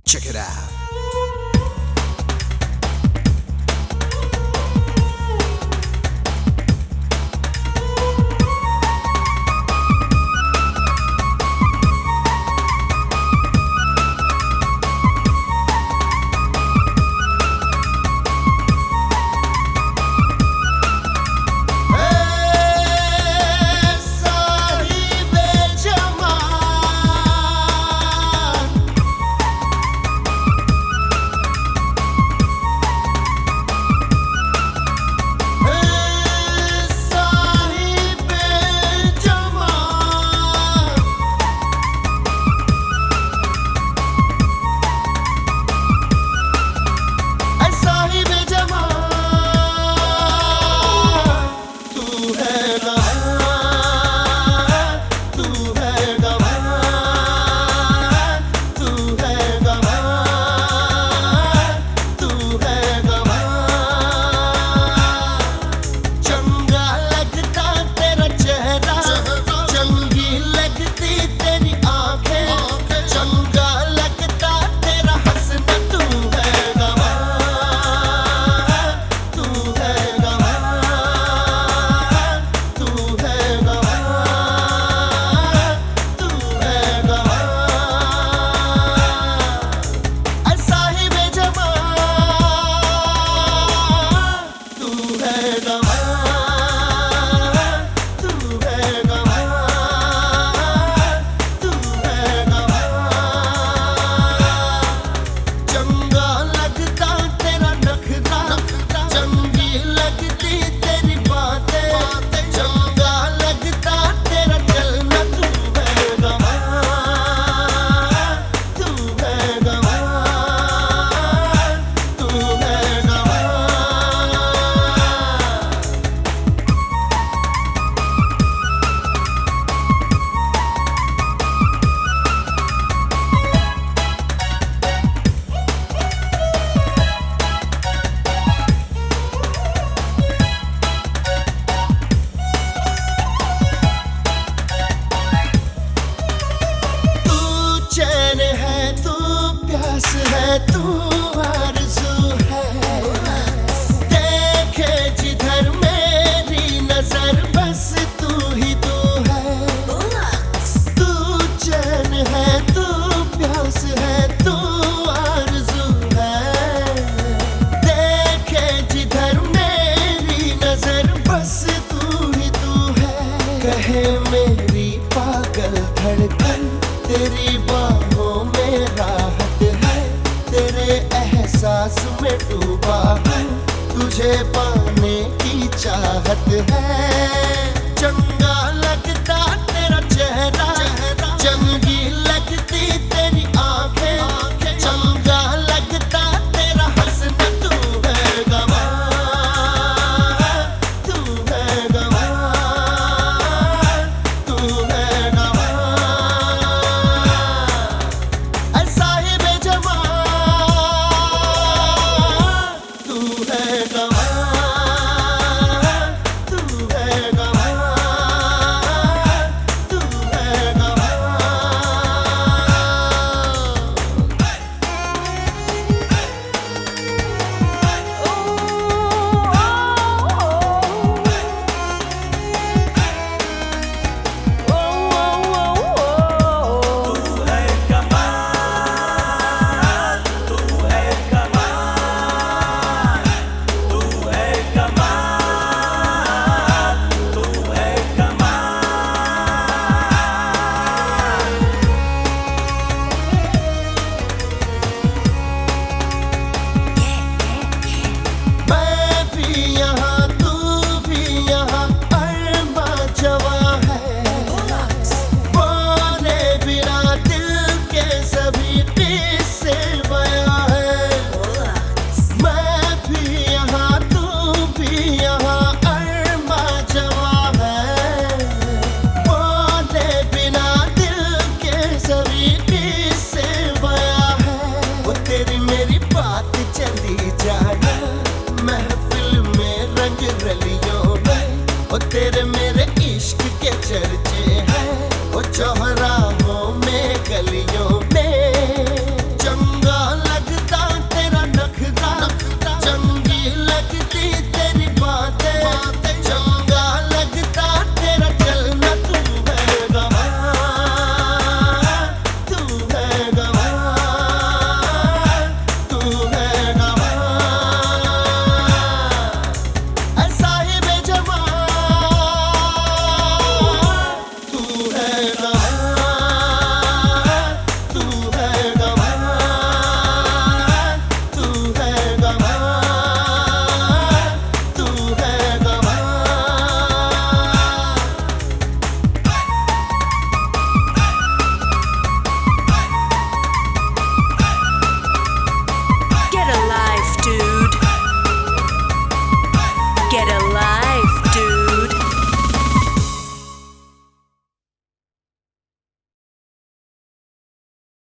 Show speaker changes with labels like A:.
A: Check it out.
B: है तू आरज़ू है, देखे जिधर मेरी नजर बस तू ही तू है। तू चैन है, तू प्यास है, तू आरज़ू है, देखे जिधर मेरी नजर बस तू ही तू है। कहे मेरी पागल धड़कन तेरी बाहों में राहत है, तेरे एहसास में डूबा हूँ, तुझे पाने की चाहत है। चंगा लगता तेरा चेहरा, चंगी लगती तेरी आंखें, चंगा लगता तेरा हंसना, तू है गवाह, तू है गवाह, तू है गवाह। तेरे मेरे इश्क के चर्चे हैं, वो जौहर